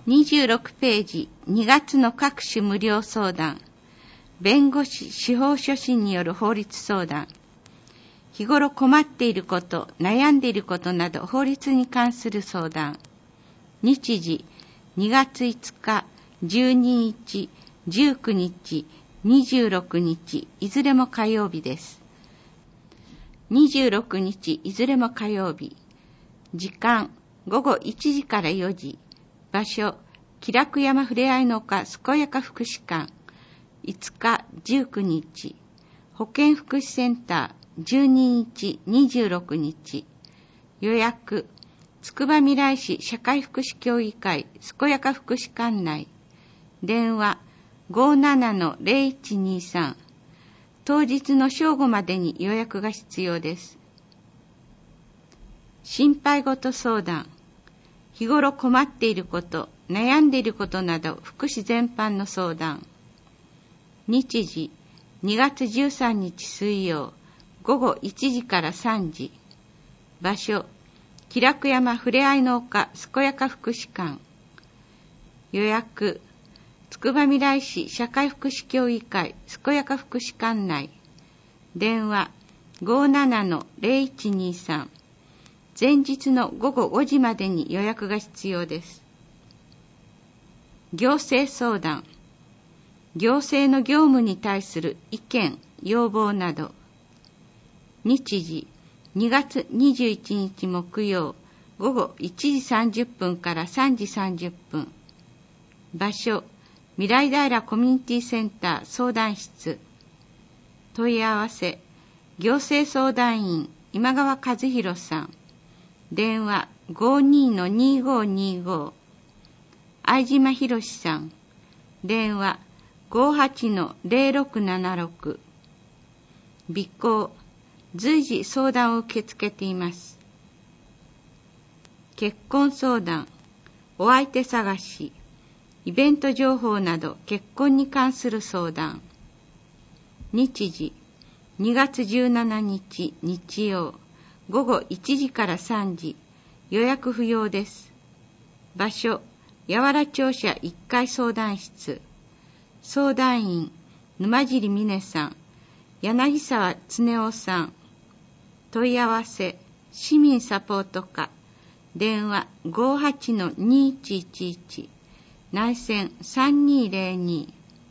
26ページ、2月の各種無料相談。弁護士、司法書士による法律相談。日頃困っていること、悩んでいることなど法律に関する相談。日時、2月5日、12日、19日、26日、いずれも火曜日です。26日、いずれも火曜日。時間、午後1時から4時。場所、喜楽山ふれあいの丘健やか福祉館。5日、19日。保健福祉センター、12日、26日。予約、つくばみらい市社会福祉協議会健やか福祉館内。電話、57-0123。当日の正午までに予約が必要です。心配事相談。日頃困っていること、悩んでいることなど福祉全般の相談。日時、2月13日水曜、午後1時から3時。場所、喜楽山ふれあいの丘健やか福祉館。予約、つくばみらい市社会福祉協議会健やか福祉館内。電話、57-0123。前日の午後5時までに予約が必要です。行政相談。行政の業務に対する意見、要望など。日時、2月21日木曜、午後1時30分から3時30分。場所、未来平コミュニティセンター相談室。問い合わせ、行政相談員今川和弘さん。電話 52-2525。相島博さん。電話 58-0676。備考、随時相談を受け付けています。結婚相談、お相手探し、イベント情報など結婚に関する相談。日時、2月17日日曜、午後1時から3時。予約不要です。場所、八原庁舎1階相談室。相談員、沼尻美音さん、柳沢恒夫さん。問い合わせ、市民サポート課。電話 58-2111。内線3202。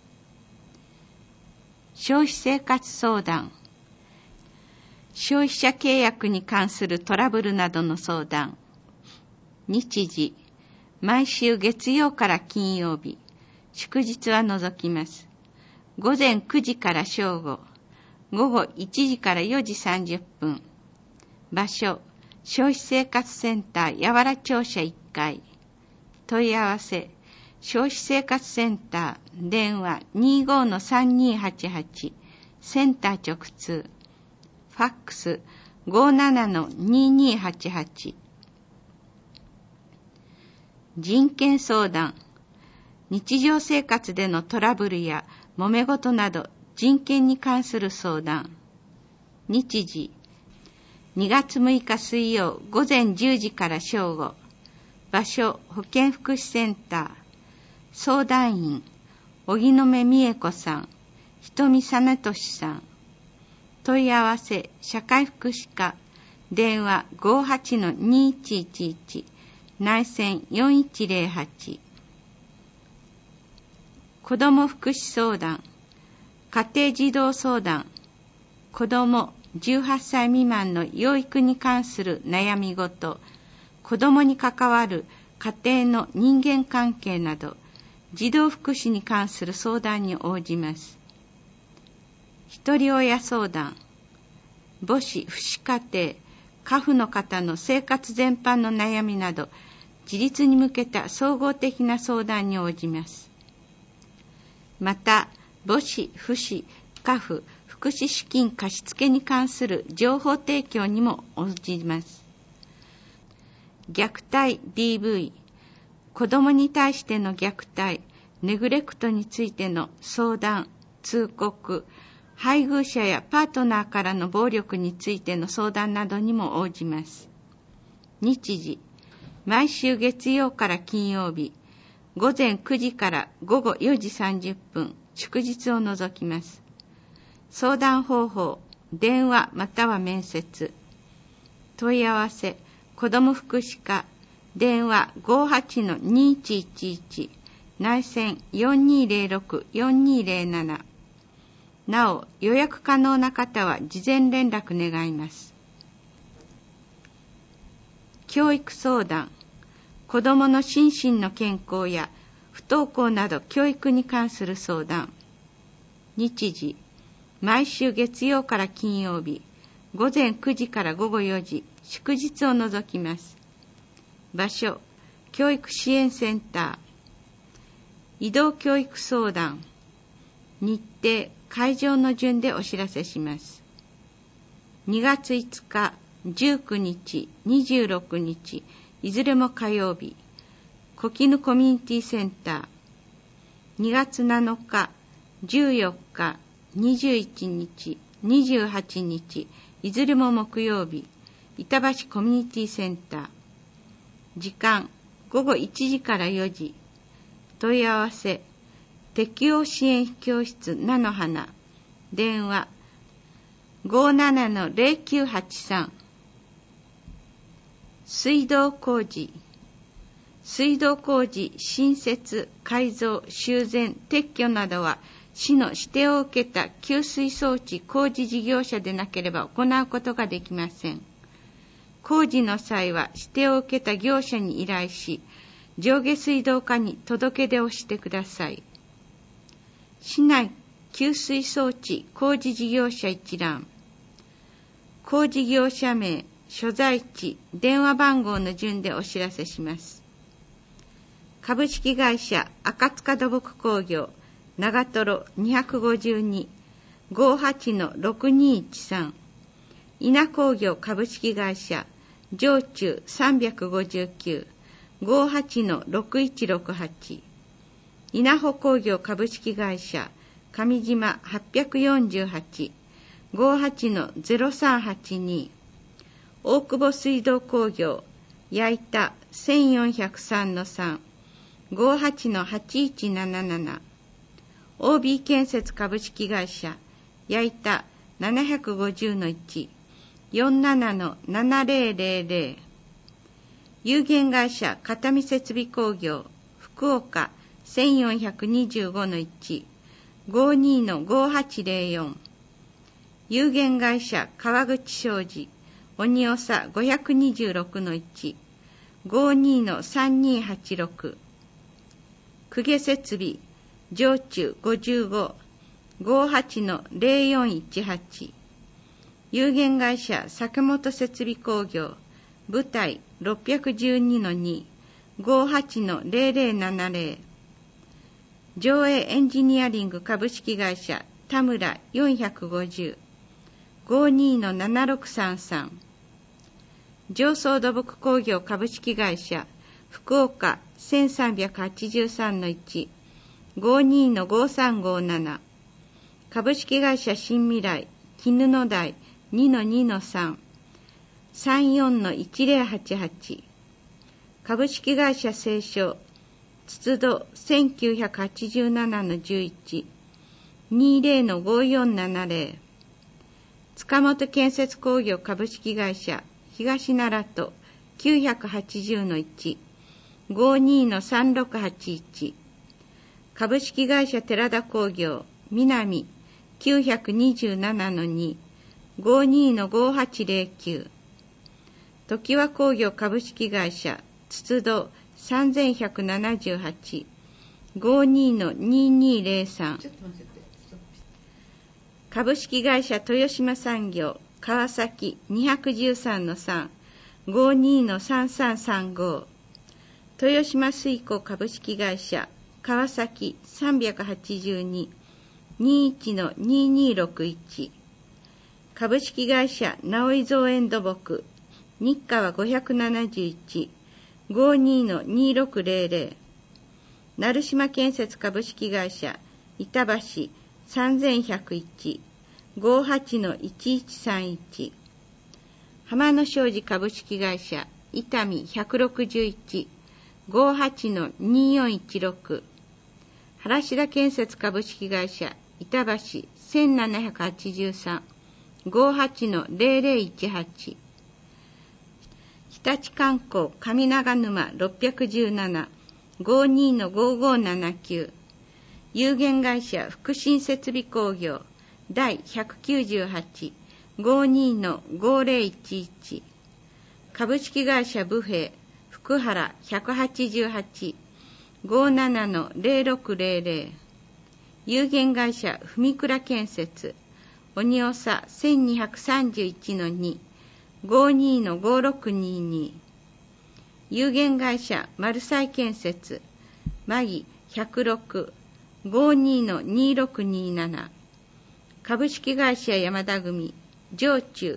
消費生活相談。消費者契約に関するトラブルなどの相談。日時、毎週月曜から金曜日、祝日は除きます。午前9時から正午、午後1時から4時30分。場所、消費生活センター八原庁舎1階。問い合わせ、消費生活センター、電話 25-3288、センター直通。ファックス 57-2288。人権相談。日常生活でのトラブルや揉め事など人権に関する相談。日時、2月6日水曜午前10時から正午。場所、保健福祉センター。相談員、荻野目美恵子さん、瞳実俊さん。問い合わせ、社会福祉課。電話 58-2111。内線4108。子ども福祉相談。家庭児童相談。子ども18歳未満の養育に関する悩み事、子どもに関わる家庭の人間関係など、児童福祉に関する相談に応じます。ひとり親相談。母子、父子家庭、家父の方の生活全般の悩みなど、自立に向けた総合的な相談に応じます。また、母子、父子、家父、福祉資金貸付に関する情報提供にも応じます。虐待 DV、子どもに対しての虐待、ネグレクトについての相談、通告、配偶者やパートナーからの暴力についての相談などにも応じます。日時、毎週月曜から金曜日、 午前9時から午後4時30分、祝日を除きます。相談方法、電話または面接。問い合わせ、子ども福祉課、電話 58-2111、内線 4206-4207。なお、予約可能な方は事前連絡願います。教育相談、子どもの心身の健康や不登校など教育に関する相談。日時、毎週月曜から金曜日、午前9時から午後4時、祝日を除きます。場所、教育支援センター。移動教育相談。日程、会場の順でお知らせします。2月5日、19日、26日、いずれも火曜日、小絹コミュニティセンター。2月7日、14日、21日、28日、いずれも木曜日、板橋コミュニティセンター。時間、午後1時から4時。問い合わせ、適応支援教室菜の花。電話、57-0983。水道工事。水道工事、新設、改造、修繕、撤去などは、市の指定を受けた給水装置工事事業者でなければ行うことができません。工事の際は指定を受けた業者に依頼し、上下水道課に届け出をしてください。市内給水装置工事事業者一覧。工事業者名、所在地、電話番号の順でお知らせします。株式会社赤塚土木工業長瀞252 58-6213。稲工業株式会社上中359 58-6168。稲穂工業株式会社上島848 58-0382。大久保水道工業矢板 1403-3 58-8177。OB 建設株式会社矢板750-1 47-7000。有限会社片見設備工業福岡 1425-1 52-5804。有限会社川口商事鬼長 526-1 52-3286。公家設備上中55 58-0418。有限会社坂本設備工業舞台 612-2 58-0070。上映エンジニアリング株式会社田村450 52-7633。上総土木工業株式会社福岡 1383-1 52-5357。株式会社新未来絹の台 2-2-3 34-1088。株式会社西湘筒戸 1987-11 20-5470。塚本建設工業株式会社東奈良都 980-1 52-3681。株式会社寺田工業南 927-2 52-5809。常盤工業株式会社筒戸 3178 52-2203。株式会社豊島産業川崎 213-3 52-3335。豊島水工株式会社川崎 382 21-2261。株式会社直井造園土木日川571 52-2600。成島建設株式会社板橋 3101 58-1131。浜野商事株式会社伊丹161 58-2416 原田建設株式会社板橋 1783-58-0018 日立観光上長沼 617-52-5579 有限会社福新設備工業第 198-52-5011 株式会社武平福原 188-57-0600 有限会社文倉建設鬼長 1231-2-52-5622 有限会社丸西建設マギ 106-52-2627 株式会社山田組上中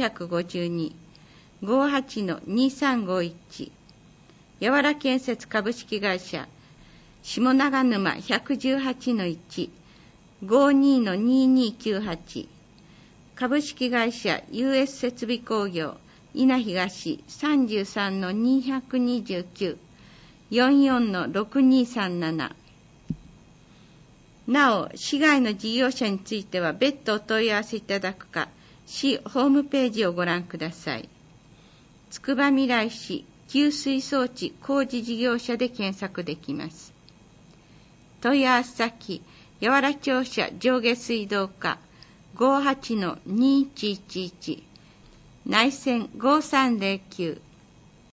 952-58-2351 やわら建設株式会社下長沼 118-52-2298 株式会社 US 設備工業稲東 33-229 44-6237 なお、市外の事業者については別途お問い合わせいただくか、市ホームページをご覧ください。つくばみらい市給水装置工事事業者で検索できます。問い合わせ先、やわら庁舎上下水道課 58-2111 内線5309